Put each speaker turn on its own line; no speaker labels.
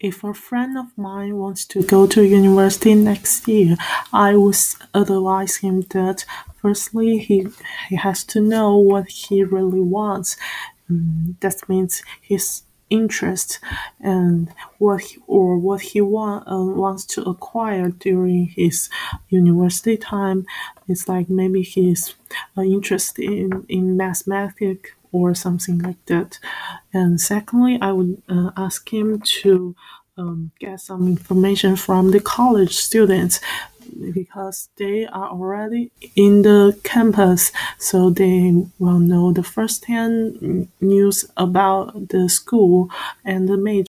if a friend of mine wants to go to university next year, I would advise him that firstly he has to know what he really wants. That means his interest and what he wants to acquire during his university time. It's like maybe he's interested in mathematics or something like that. And secondly, I would ask him to get some information from the college students because they are already in the campus, so they will know the first-hand news about the school and the major.